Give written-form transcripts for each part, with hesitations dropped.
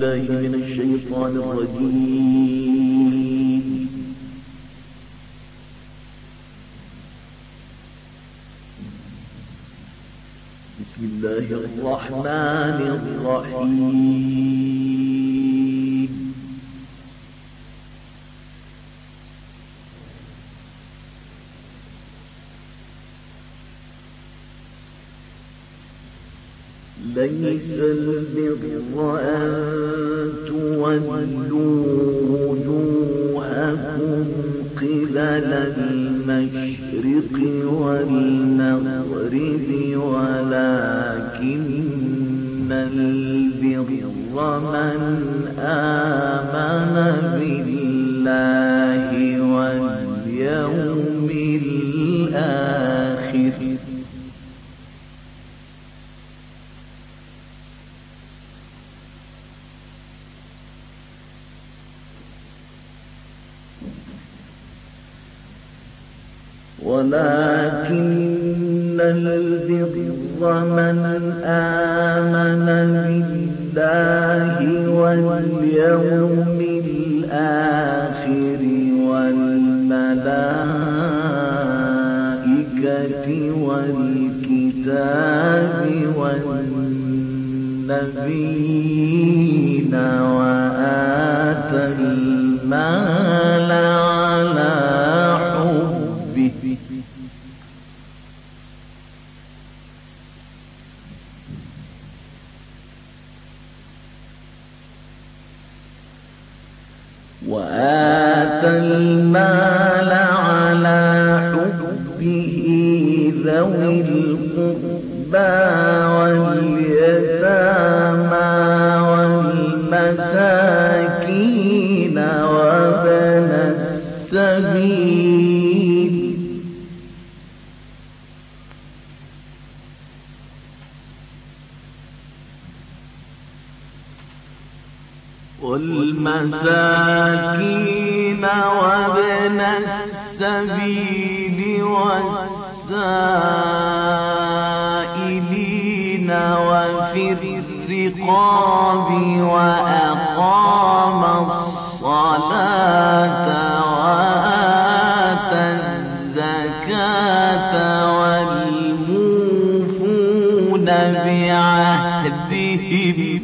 بالله من الشيطان الرجيم. بسم الله الرحمن الرحيم. ليس البر أن تولوا وجوهكم قبل المشرق والمغرب ولكن البر من آمن بالله واليوم الآخر ولكن البر من آمن بالله واليوم الآخر والملائكة والكتاب والنبيين وآتى المال على حبه ذوي القربى واليتامى والمساكين وابن السبيل وابن السبيل والسائلين وفي الرقاب وأقام الصلاة وآتى الزكاة والموفون بعهدهم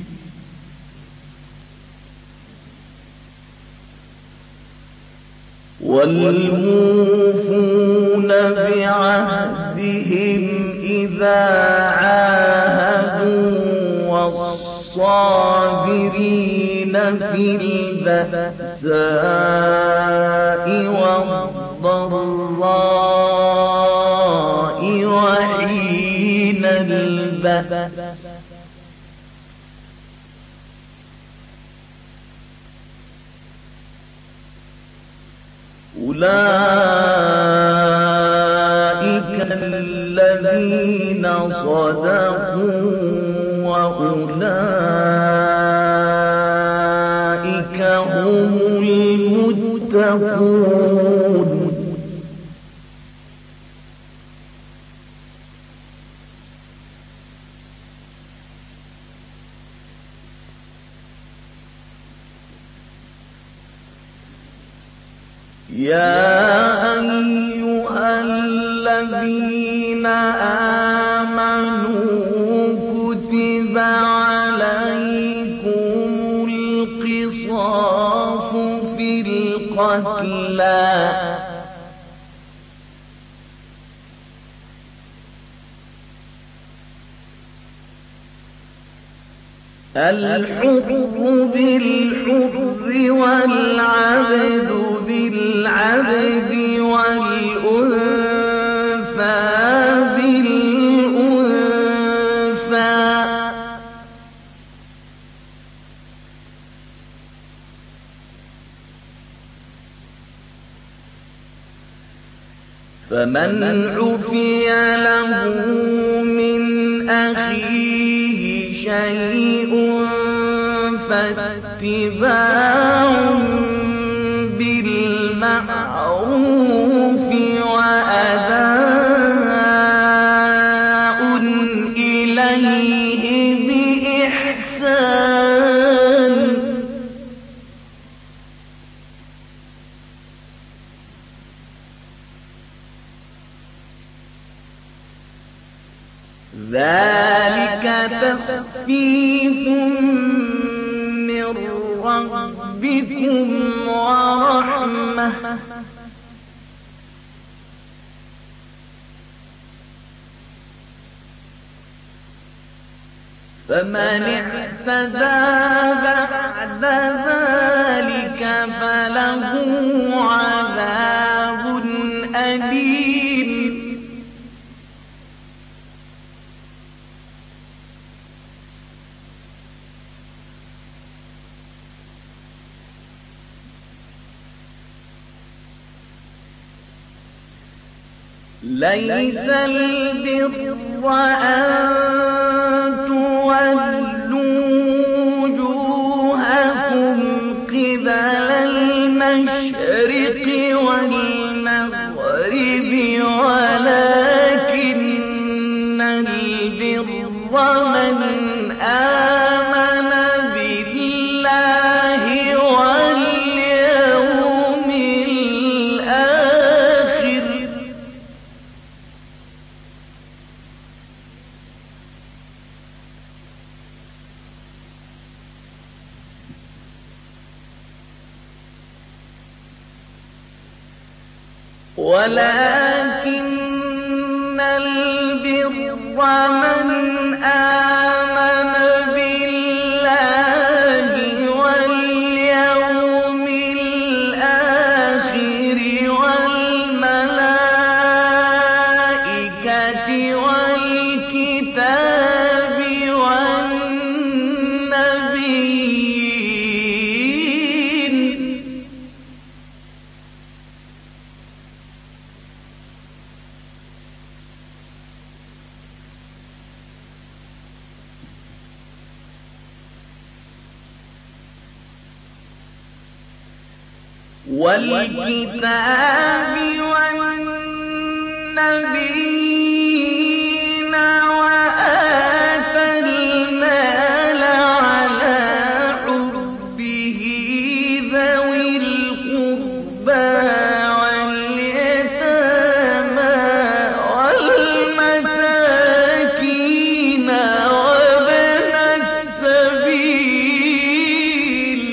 إذا عاهدوا والصابرين في البأساء والضراء وحين البأس أولئك الذين صدقوا وأولئك هم المتقون يا أيها الذين آمنوا كتب عليكم القصاص في القتلى الحر بالحر والعبد بالعبد والأنثى بالأنثى فمن عفي له من أخيه شيء فاتباع بالمعروف وأداء إليه بإحسان ذلك تخفيف من ربكم ورحمة فمن اعتدى بعد ذلك فله عذاب أليم ليس البر أن تولوا وجوهكم قبل المشرق والمغرب ولكن البر من آمن بالله واليوم الآخر ولكن البر من آمن بالله واليوم الآخر والملائكة والكتاب والنبيين والكتاب والنبيين وآتى المال على حبه ذوي القربى واليتامى والمساكين وابن السبيل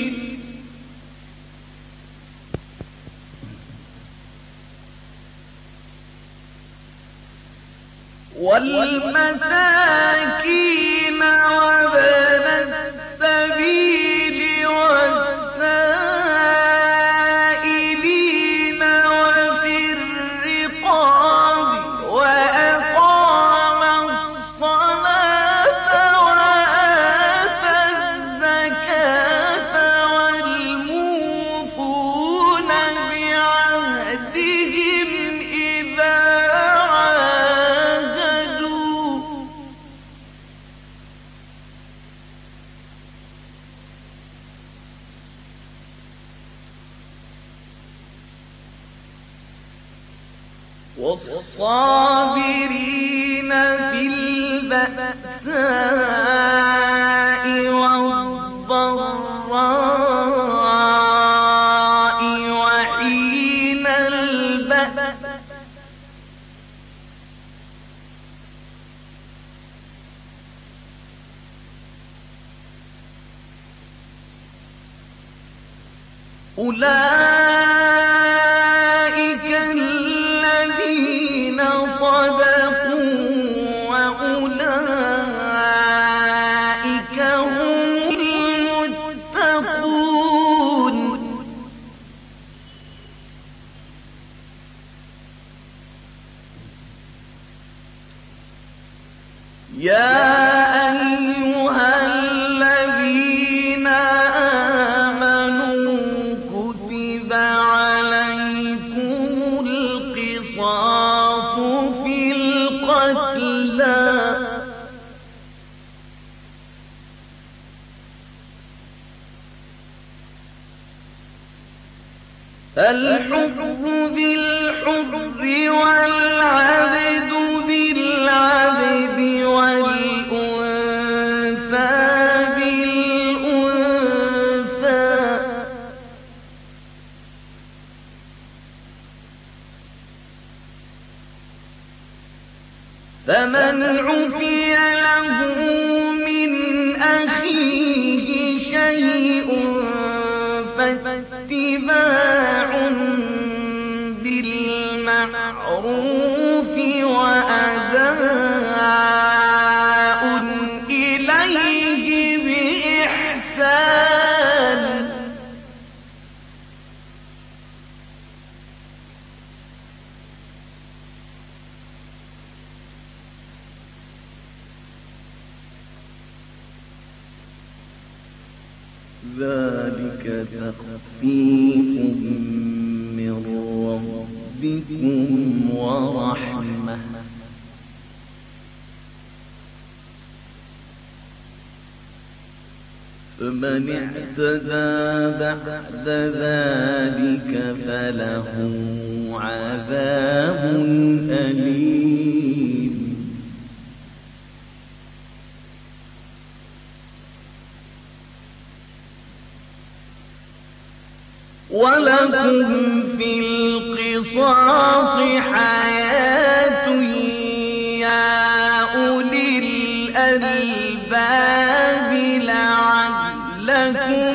والسائلين وفي الرقاب وأقام الصلاة وآتى الزكاة والموفون بعهدهم إذا والصابرين في البأساء والضراء وحين البأس أولئك الذين صدقوا وأولئك هم المتقون يا أيها الذين آمنوا كتب عليكم القصاص في القتلى الحر بالحر والعبد بالعبد والأنثى بالأنثى فمن عفي فاتباع بالمعروف وأداء إليه بإحسان ذلك تخفيف من ربكم ورحمة فمن اعتدى بعد ذلك فله عذاب أليم ولكم في القصاص حياة يا أولي الألباب لعلكم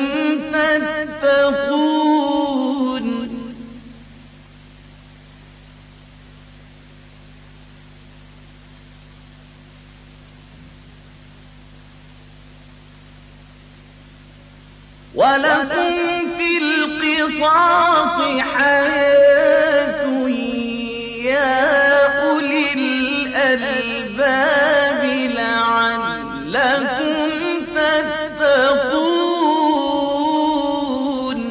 تتقون ولكم في القصاص حياة يا أولي الألباب لعلكم تتقون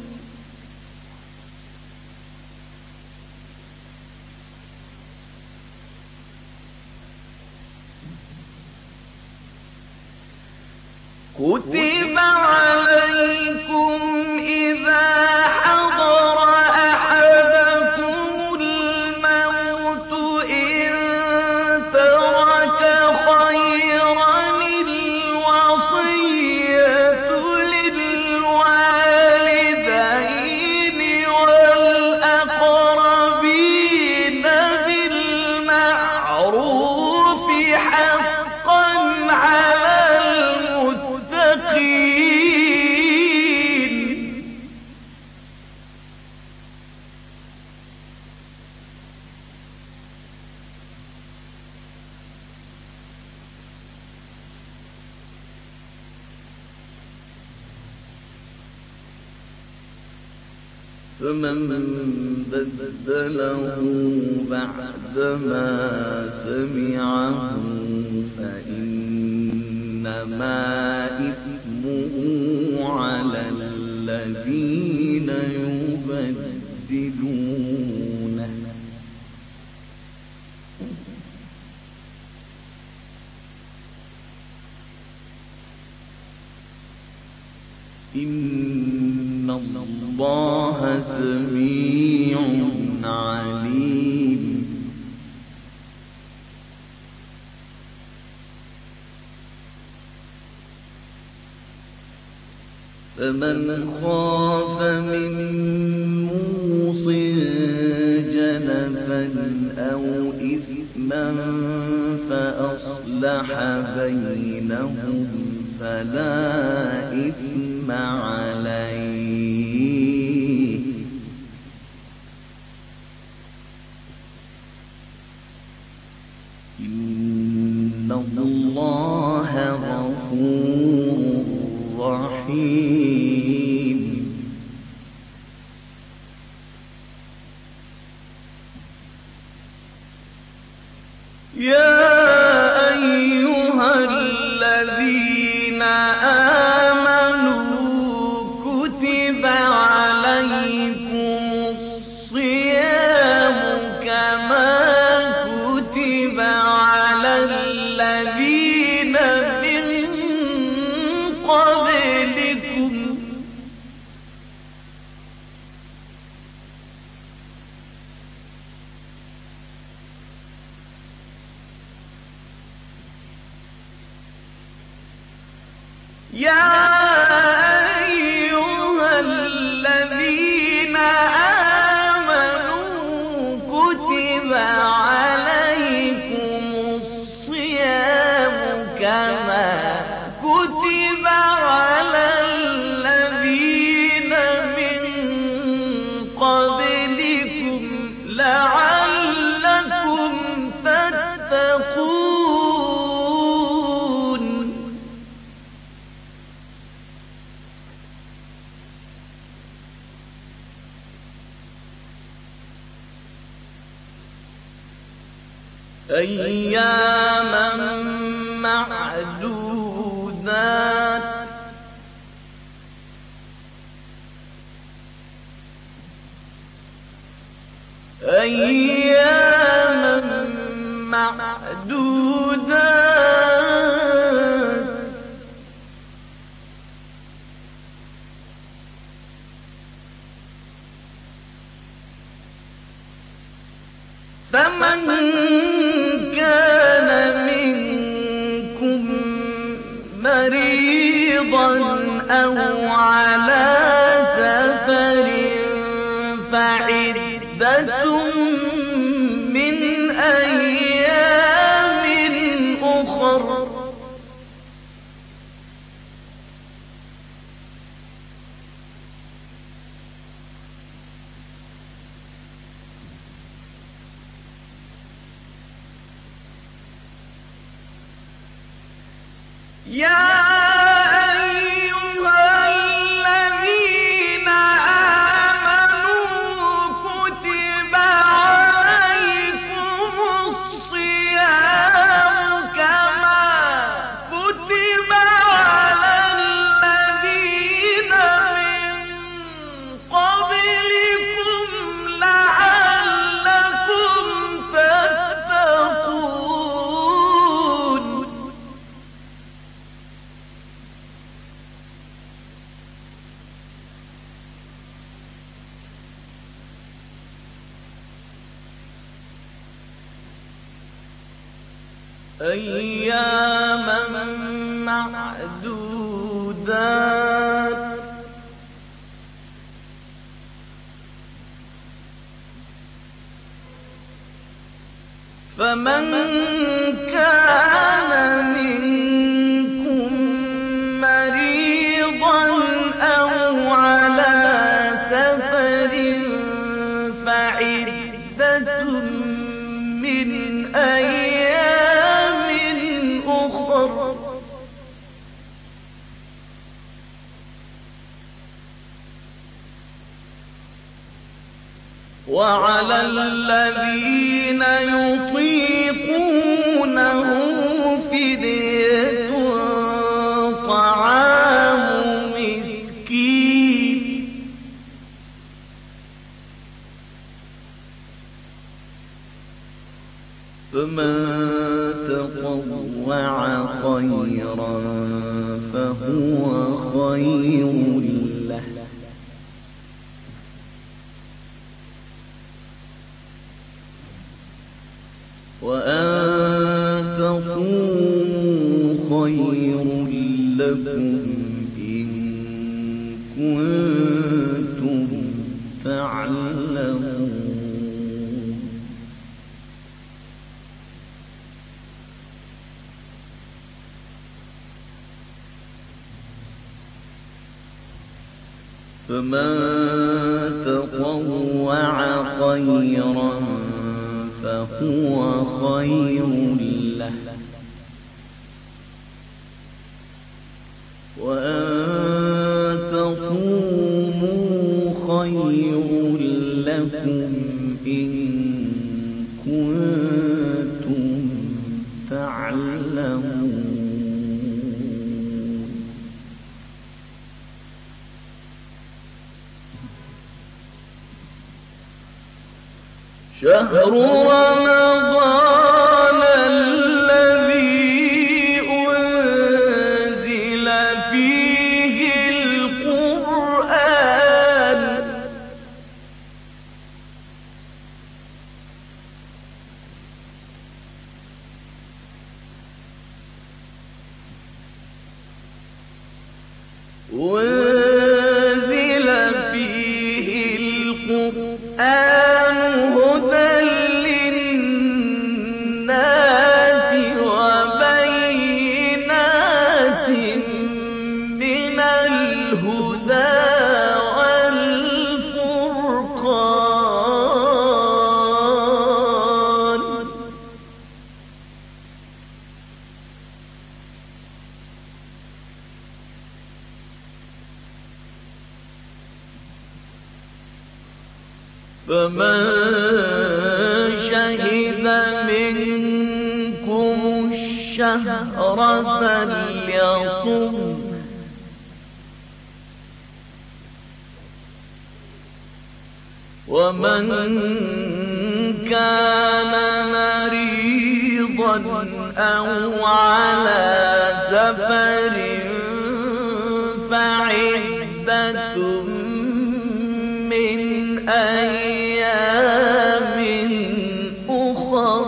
كتب عليكم إذا حضر أحدكم الموت إن ترك خيرا الوصية للوالدين والأقربين بالمعروف حقا على فمن بدله بعدما سمعه فإنما إثمه على الذين يبدلونه إن الله سميع عليم فمن خاف من موص جنفا أو إثما فأصلح بينهم فلا إثم عليه إن الله غفور رحيم يا أيها الذين آمنوا كتب عليكم الصيام كما كتب على الذين من قبلكم يا أيها الذين آمنوا كتب عليكم الصيام كما كتب على الذين أياما معدودات أياما معدودات فمن كان منكم مريضا أو على سفر فعدة من أيام أخر يا أيها الذين آمنوا كتب عليكم الصيام كما كتب على الذين من قبلكم لعلكم تتقون أياما معدودات فمن كان منكم مريضا أو على سفر فعدة من أيام أخر وعلى الذين يطيقونه فدية طعام مسكين فمن تطوع خيرا فهو خير له وأن تصوموا خير لكم إن كنتم تعلمون فمن تطوع خيرا فهو خير له وأن تصوموا خير لكم إن كنتم تعلمون شهر رمضان الذي أنزل فيه القرآن أنزل فيه القرآن هدى للناس وبينات من الهدى والفرقان فمن شهد منكم الشهر فليصم ومن كان مريضا أو على سفر فعدة من أيام أخر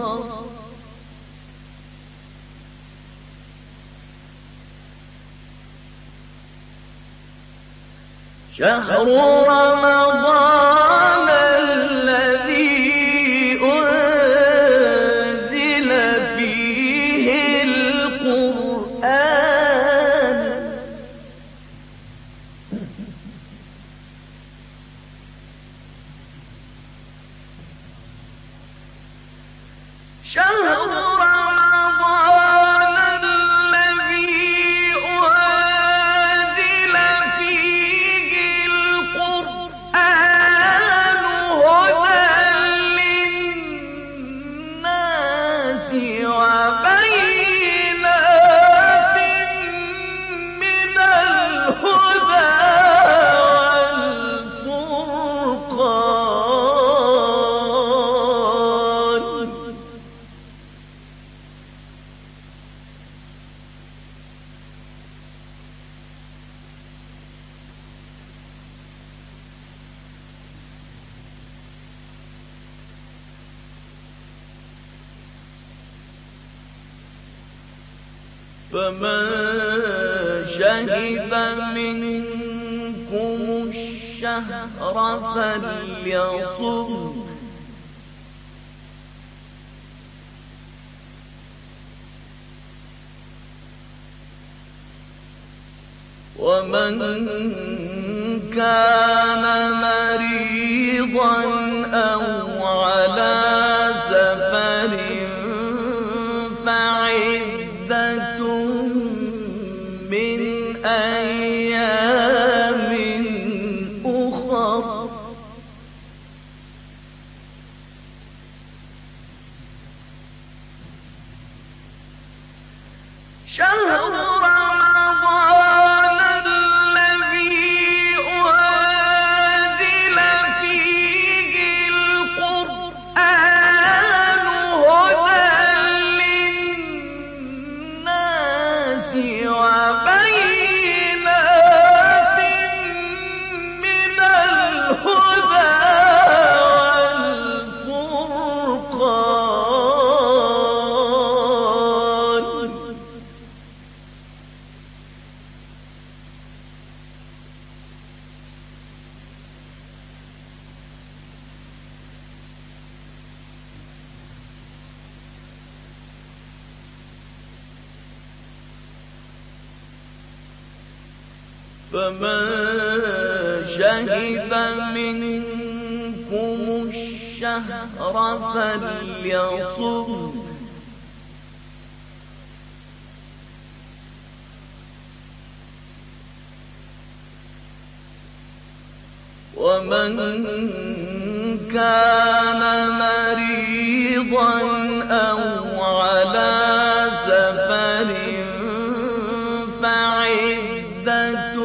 شهر رمضان الذي أنزل فيه القرآن شهر رمضان الذي أنزل فيه القرآن هدى للناس وبينات من الهدى والفرقان فمن شهد منكم الشهر فليصم ومن كان مريضا أو على سفر فعدة من أيام أخر شهر رمضان الذي أنزل فيه القرآن هدى للناس وبينات من الهدى والفرقان فمن شهد منكم الشهر فليصم ومن كان مريضا أو على سفر فعدة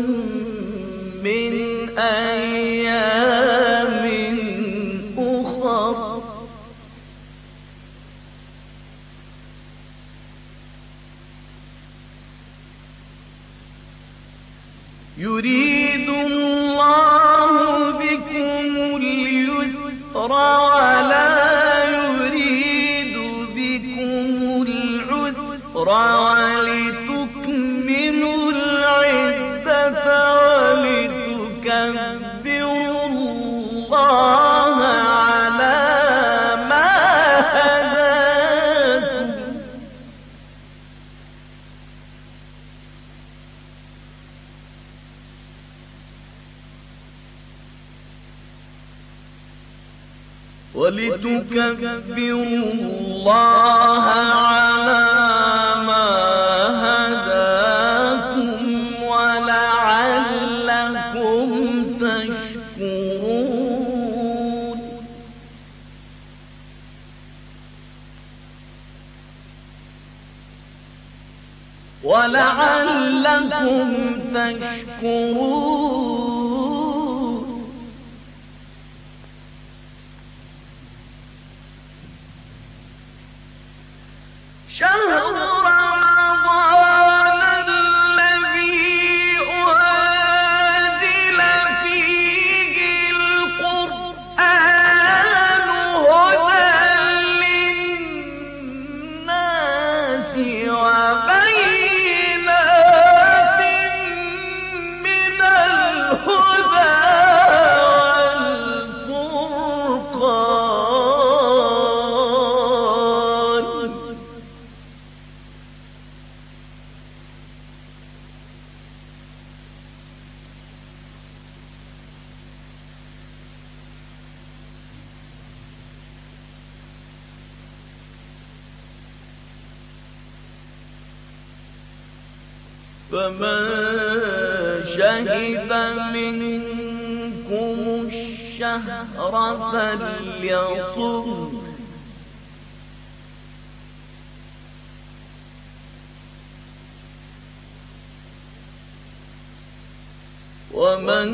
من أيام أخر يريد الله بكم اليسر ولا يريد بكم العسر ولتكملوا العدة ولتكبروا الله على ما هداكم ولتكبروا الله على ما هداكم ولعلكم تشكرون لعلكم تشكرون شهر رمضان الذي أنزل فيه القرآن هدى للناس وبينات من الهدى والفرقان فمن شهد منكم الشهر فليصم ومن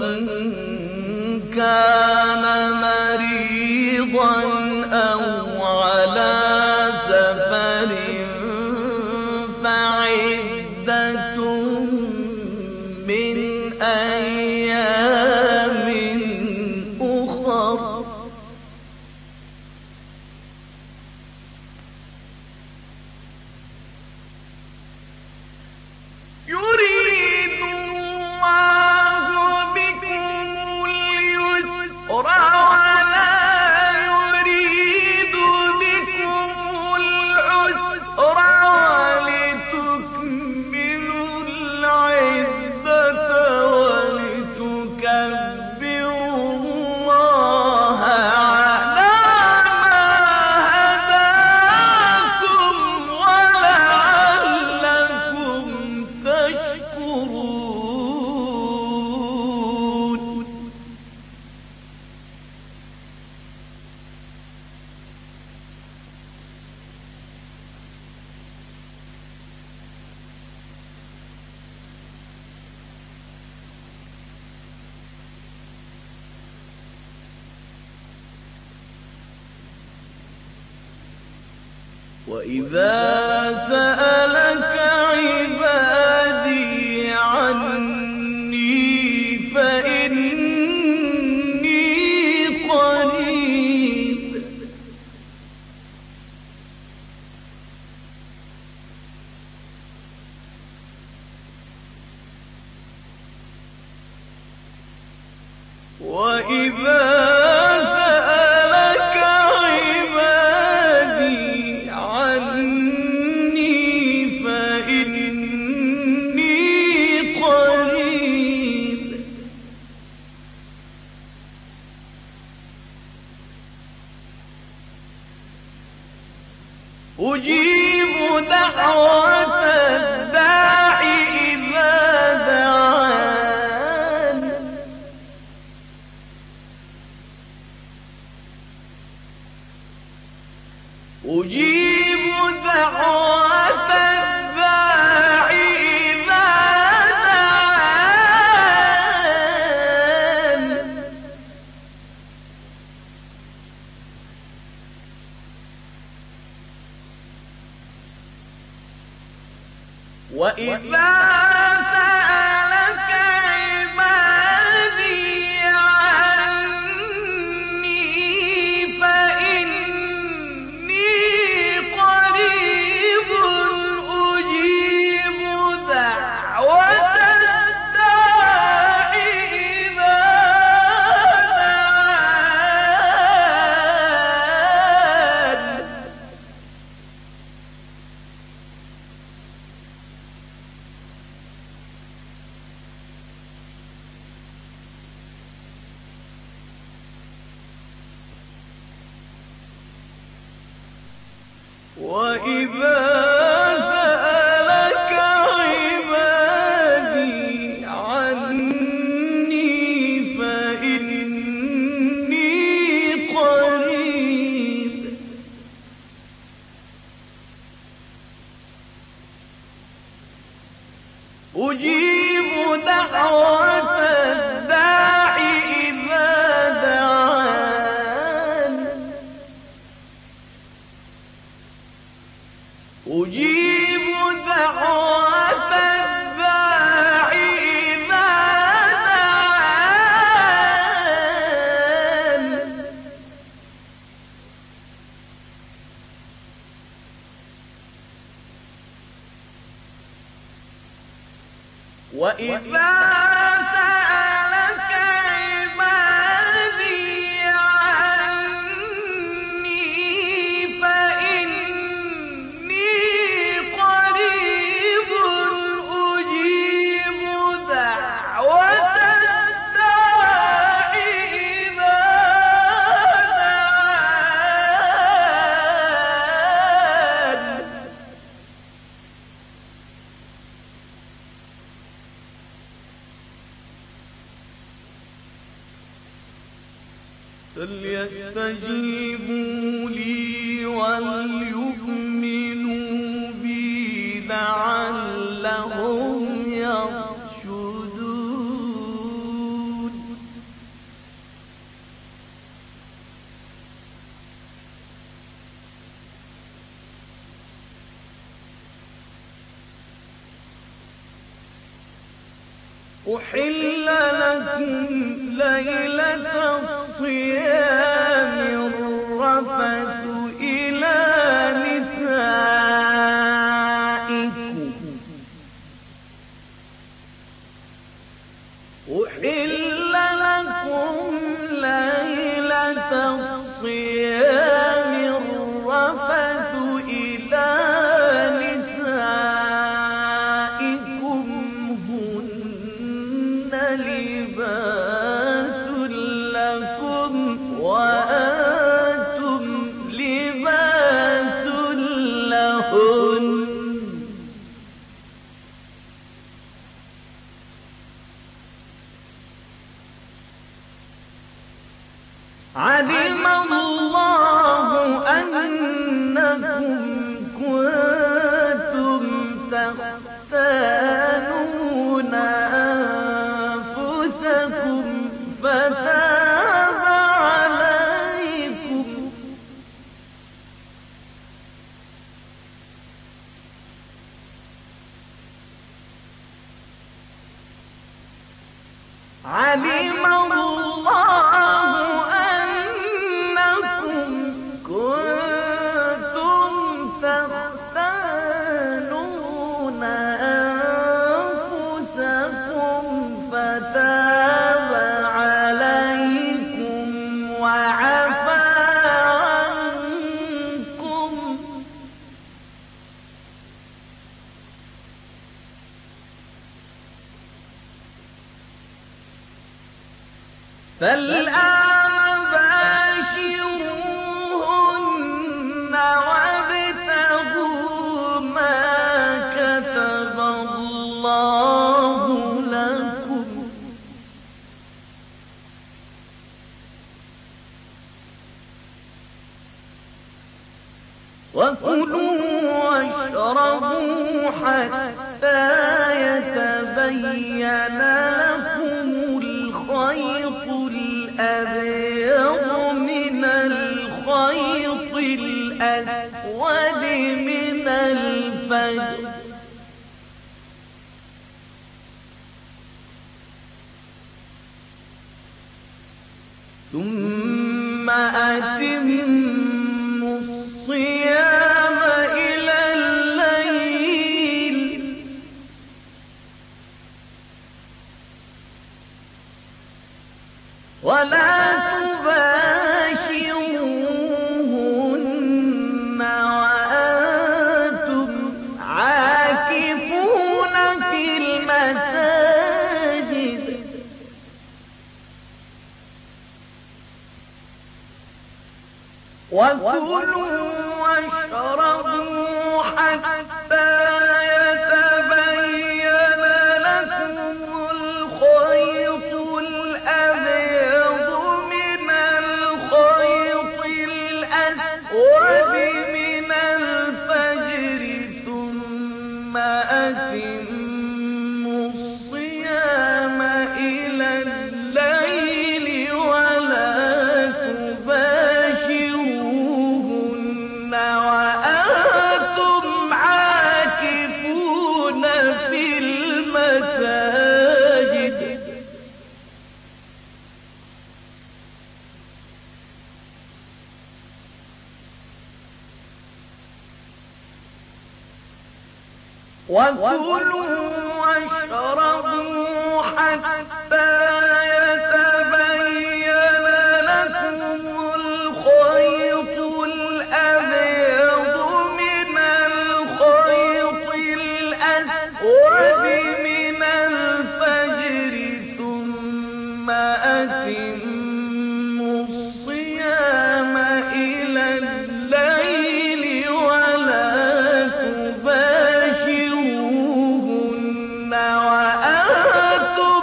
كان مريضا أو على سفر فعدة من أيام أخر يريد الله بكم اليسر ولا يريد بكم العسر ولتكملوا العدة ولتكبروا الله على ما هداكم ولعلكم تشكرون وإذا سألك عبادي عني فإني قريب وإذا سألك عبادي عني فإني قريب أجيب دعوة الداع إذا دعان أجيب دعوة الداع إذا دعان وإذا سألك عبادي عني فإني قريب أجيب دعوة الداع إذا دعان وإذا سألك عبادي عني فإني قريب أجيب وإذا سألك عبادي عني فإني قريب أجيب دعوة الداع إذا دعان فليستجيبوا لي وليؤمنوا بي لعلهم يرشدون أحل لكم ليلة الصيام الرفث إلى نسائكم أحل لكم ليلة الصيام الرفث إلى نسائكم هن لباس لكم وأنتم لباس لهن علم الله أنكم كنتم تختانون أنفسكم فتاب عليكم علم الله أنكم كنتم تختانون أنفسكم فتاب عليكم وعفى عنكم فالآن باشروهن وابتغوا ما كتب الله لكم وكلوا واشربوا حتى يتبين لكم الخيط الأبيض من الخيط الأسود من الفجر ثم أتموا الصيام إلى الليل ولا تباشروهن وأنتم عاكفون في المساجد وكلوا واشربوا حتى يتبين لكم الخيط الأبيض من الخيط الأسود من الفجر ثم أتموا الصيام إلى الليل ولا تباشروهن وأنتم عاكفون في المساجد وكلوا واشربوا حتى يتبين لكم الخيط الأبيض من الخيط الأسود من الفجر ثم أتموا الصيام إلى الليل ولا تباشروهن وأنتم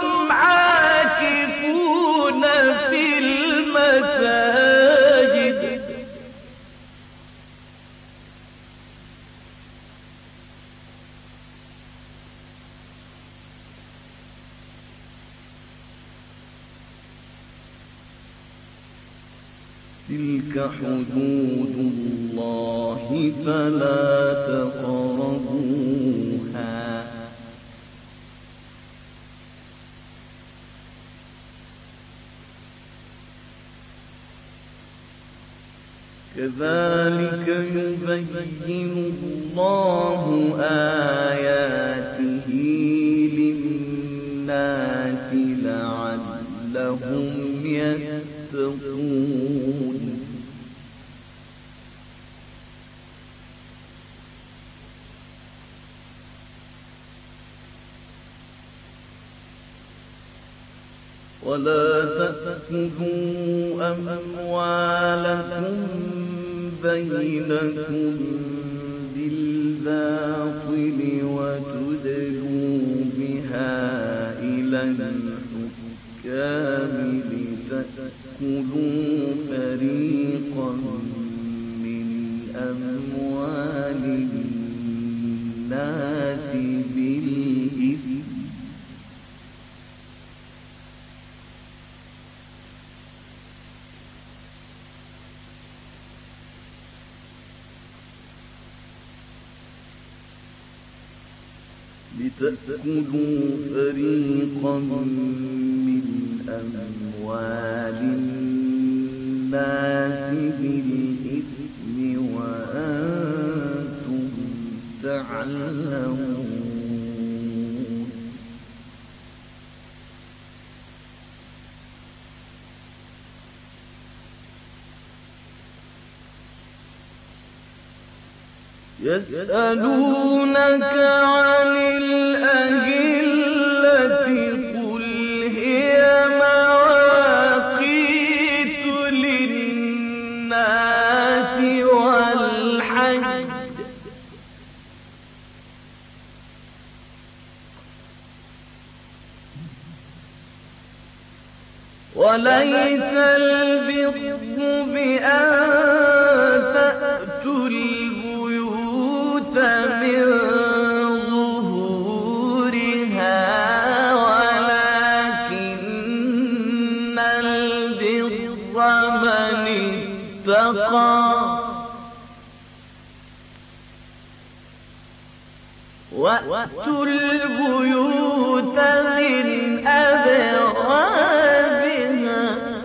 عاكفون في المساجد تلك حدود الله فلا تقربوها كذلك يبين الله آياته للناس لعلهم يتقون ولا تأكلوا أموالكم بينكم بالباطل وتدلوا بها إلى الحكام لتأكلوا فريقا من أموال الناس بالإثم من أموال الناس بالإثم وأنتم تعلمون يسألونك عن الأهلة قل هي مواقيت للناس والحج وليس البر بأن تأتوا البيوت من ظهورها ولكن البر من اتقى وأتوا البيوت من أبوابها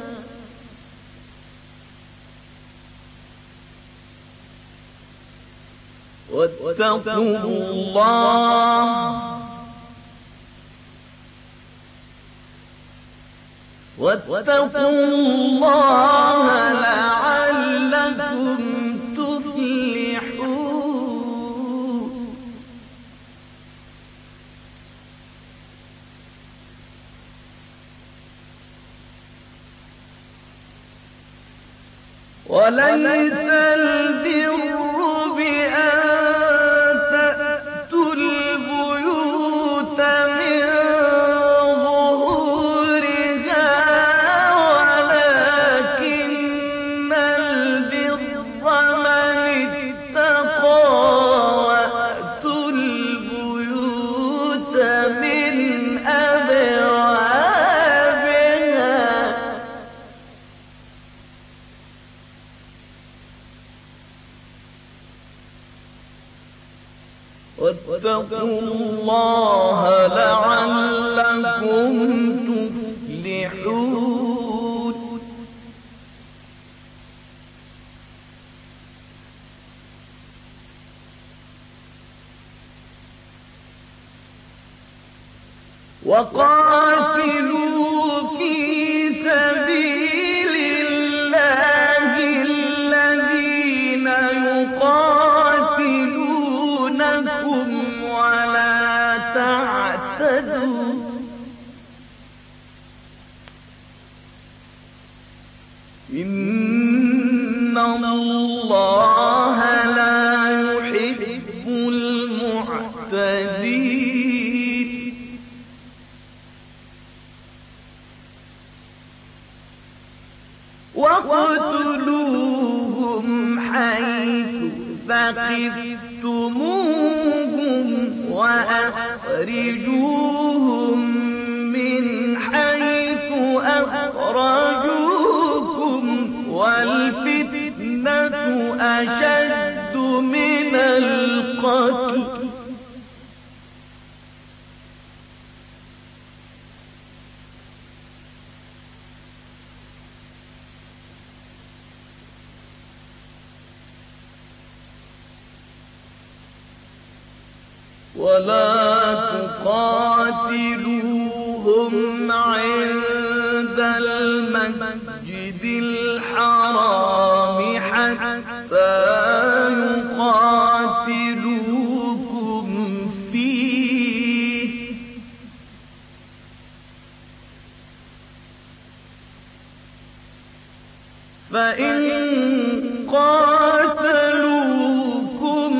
واتقوا الله لعلكم تفلحون وليس البر بأن تأتوا البيوت من ظهورها ولكن البر من اتقى وأتوا البيوت من أبوابها واتقوا الله لعلكم تفلحون وقاتلوا في سبيل الله الذين يقاتلونكم ولا تعتدوا إن الله لا يحب المعتدين واقتلوهم حيث ثقفتموهم وأخرجوهم من حيث أخرجوكم والفتنة أشد من القتل ولا تقاتلوهم عند المسجد الحرام حتى يقاتلوكم فيه فإن قاتلوكم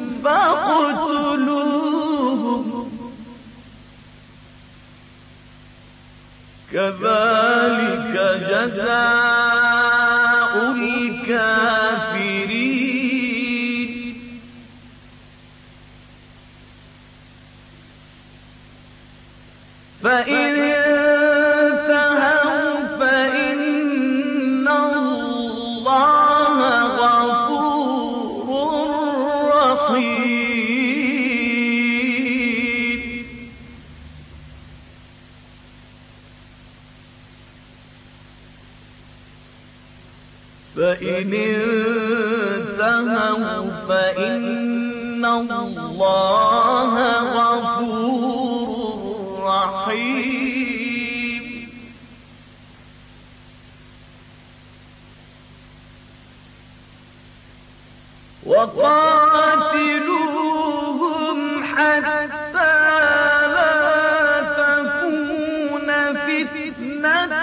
فاقتلوهم كذلك جزاء الكافرين فإن انتهوا فإن الله غفور رحيم فإن انتهوا فإن الله غفور رحيم وقاتلوهم حتى لا تكون فتنة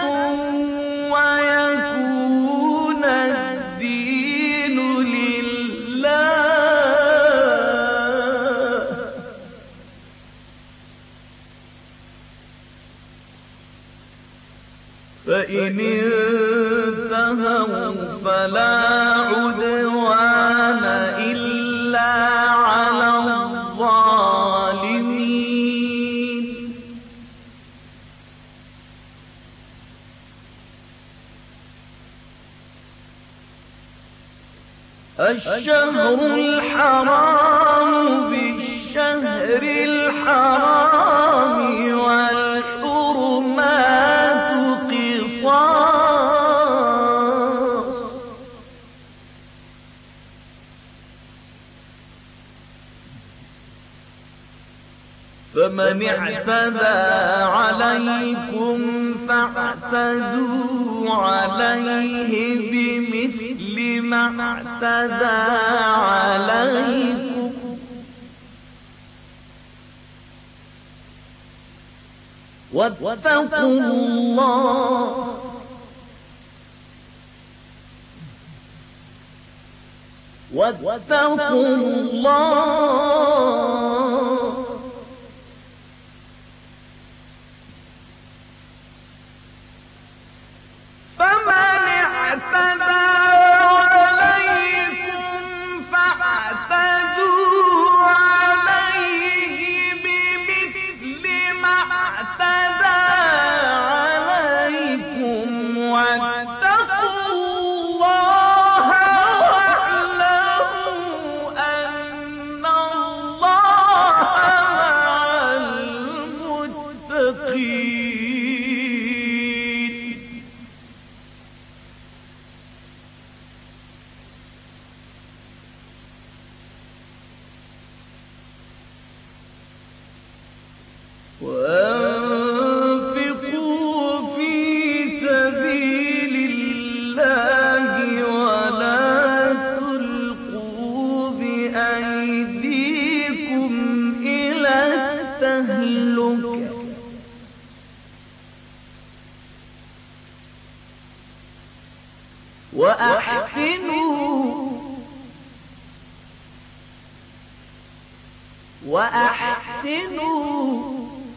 ويكون الدين لله فإن انتهوا فلا عدوان إلا على الظالمين الشهر الحرام بالشهر الحرام والحرمات قصاص فمن اعتدى عليكم فاعتدوا عليه بمثل ما اعتدى عليكم واتقوا الله فمن اعتدى عليكم فاعتدوا عليه بمثل ما اعتدى عليكم واتقوا الله واعلموا أن الله وأحسنوا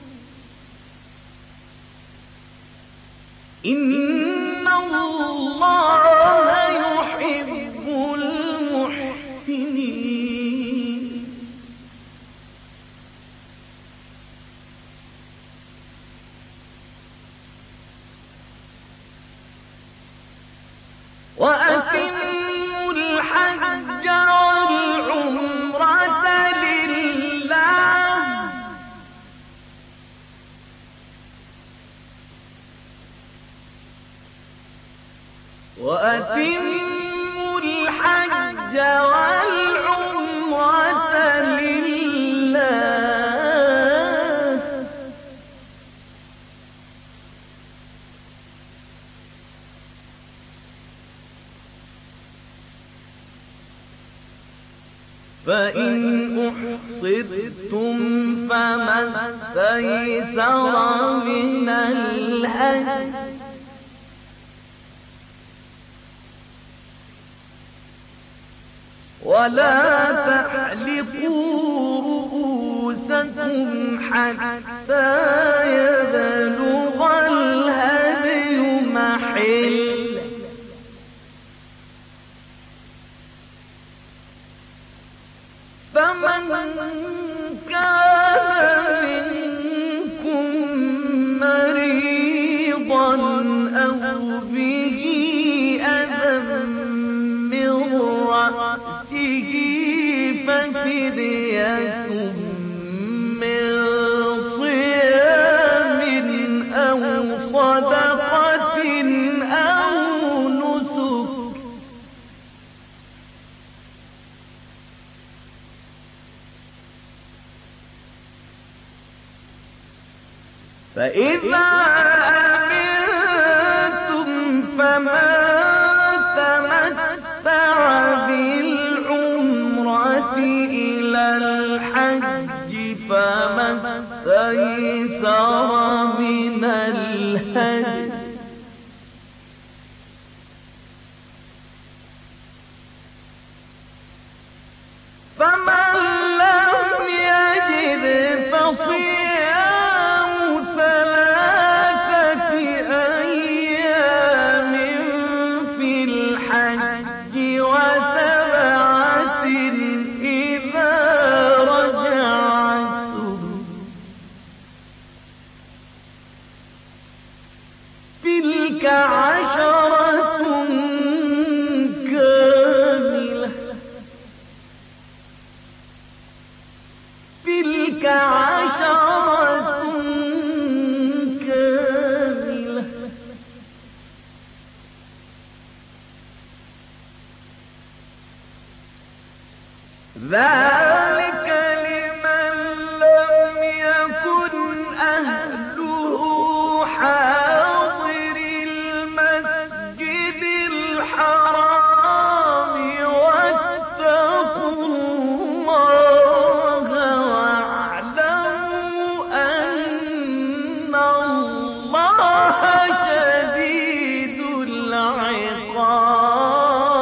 إن الله يحب المحسنين. وأتموا الحج والعمرة لله وأتموا الحج والعمرة لله فإن أحصرتم فما استيسر من الهدي ولا تحلقوا رؤوسكم حتى يبلغ الهدي محله فمن كان منكم مريضا أو به أذى من رأسه ففدية من صيام أو صدقة أو نسك فإذا أمنتم فمن تمتع بالعمرة إلى الحج فما استيسر من الهدي فمن لم يجد فصيام 3 أيام في الحج و7 إذا رجعتم تلك 10 كاملة تلك 10 كاملة ذلك لمن لم يكن أهله حاضر المسجد الحرام واتقوا الله واعلموا أن الله شديد العقاب.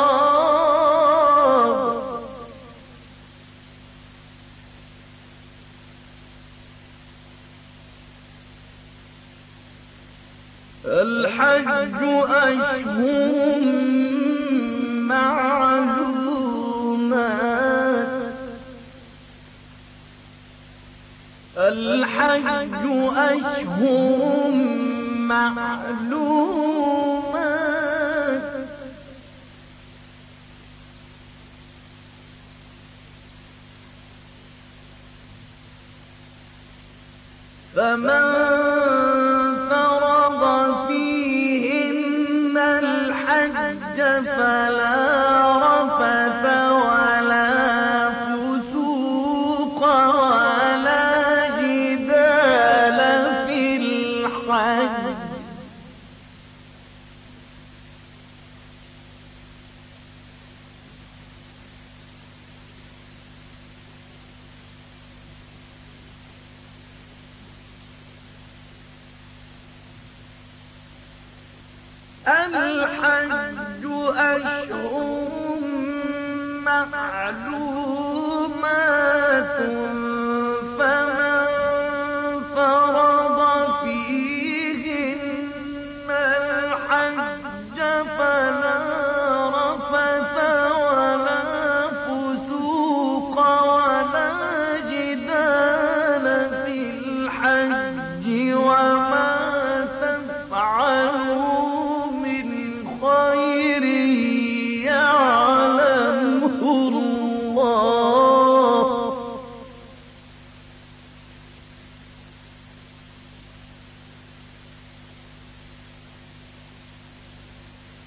الحج أشهر معلومات الحج أشهر معلومات فمن فرض فيهن الحج فلا رفث ولا فسوق ولا جدال في الحج الحج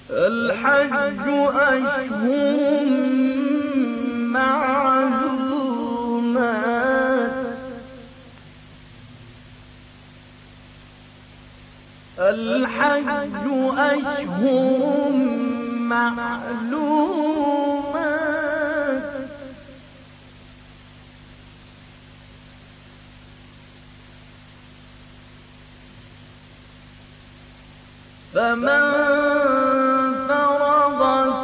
الحج أشهر معلومات الحج أشهر معلومات فمن فرض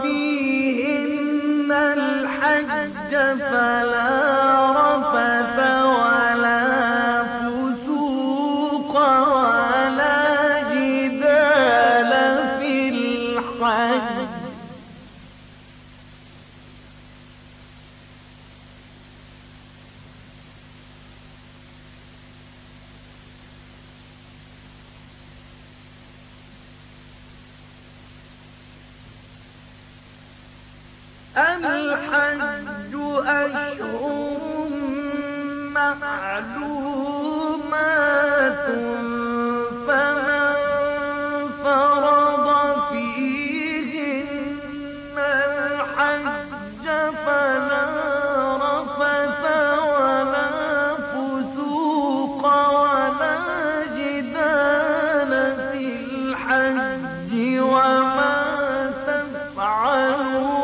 فيهن الحج فلا رفث ولا فسوق ولا جدال في الحج الحج أشهر معلومات فمن فرض فيهن الحج فلا رفث ولا فسوق ولا جدال في الحج وما تفعلوا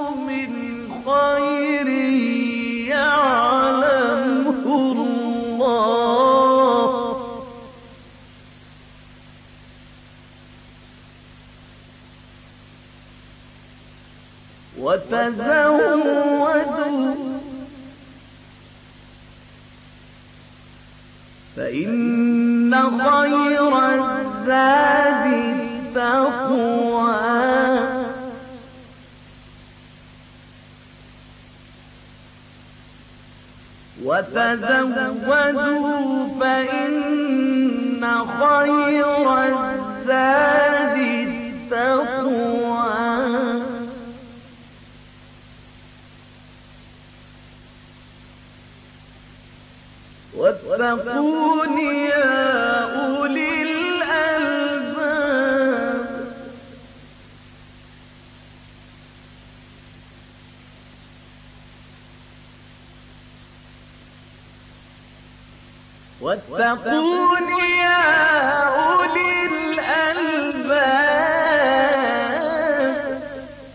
خير يعلمه الله وتزودوا فإن خير الزاد التقوى وتزودوا فإن خير الزاد التقوى واتقون يا أولي الألباب واتقون يا أولي الألباب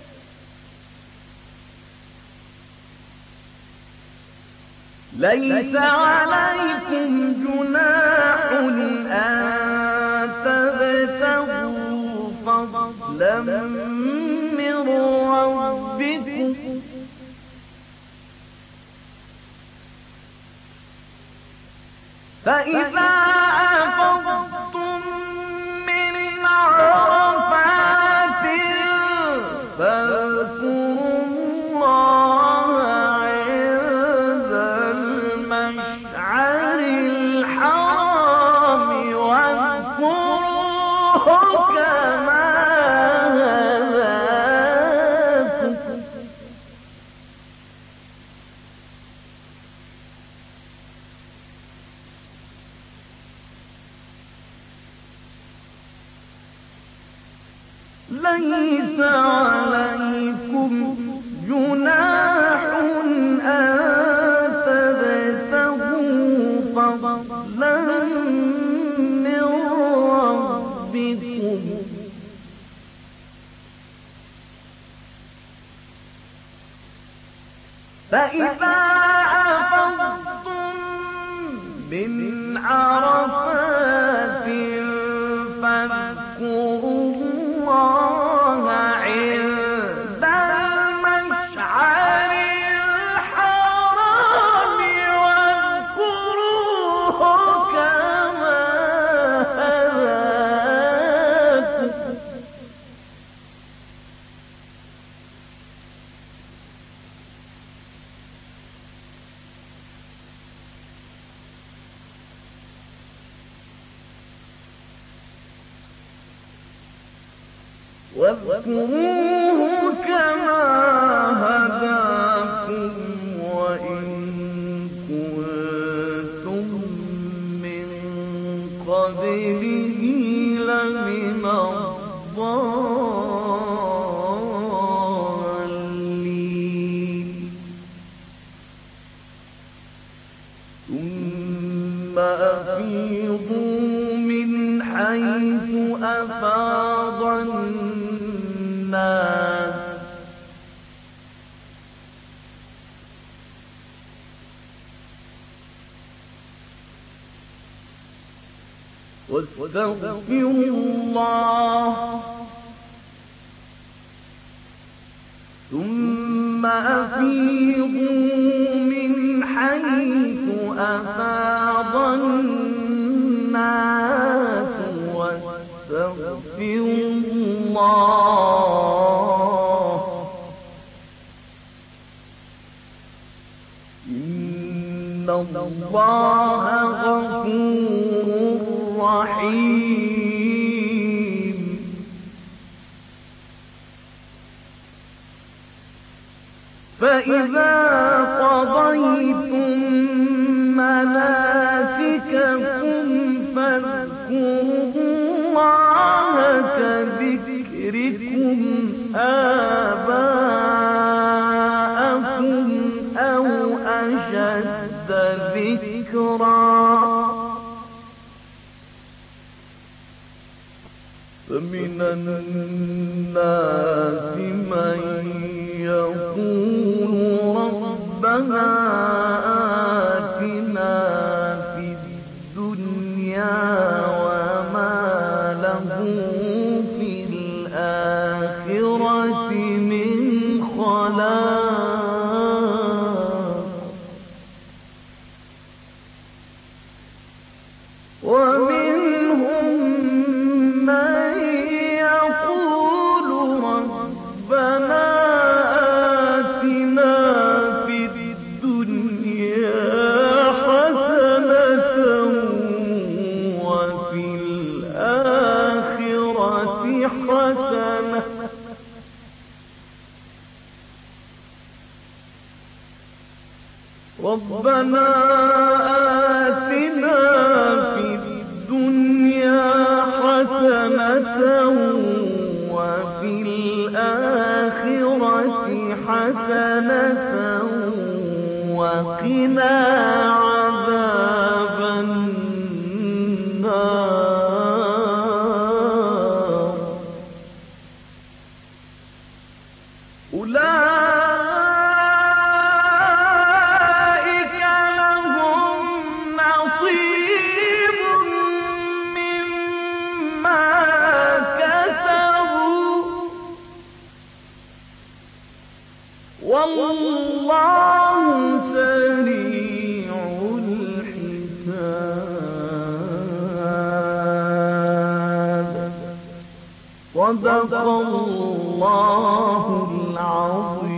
ليس عليكم جناح أن تبتغوا فضلا من ربكم فإذا أفضتم من عرفات فاذكروا الله عند المشعر الحرام واذكروه كما هداكم ليس عليكم جناح أن تبتغوا فضلا من ربكم فإذا أفضتم من عرفات فاذكروا الله عند المشعر الحرام واذكروه كما هداكم واذكروه كما هداكم وإن كنتم من قبله لمن الضالين أفاض الناس واستغفروا الله ثم أفيضوا من حيث أفاض الناس واستغفروا الله إن الله غفور رحيم فإذا قضيتم مناسككم فاذكروا الله كذكركم آباءكم أو أشد ذكرا فمن الناس من يقول ربنا آتنا في الدنيا وما له في الآخرة من خلاق ومنهم من يقول ربنا آتنا في الدنيا حسنة وفي الآخرة حسنة ربنا آتنا في الدنيا حسنة وفي الآخرة حسنة وقنا عذاب النار أولئك لهم نصيب مما كسبوا والله سريع الحساب صدق الله العظيم.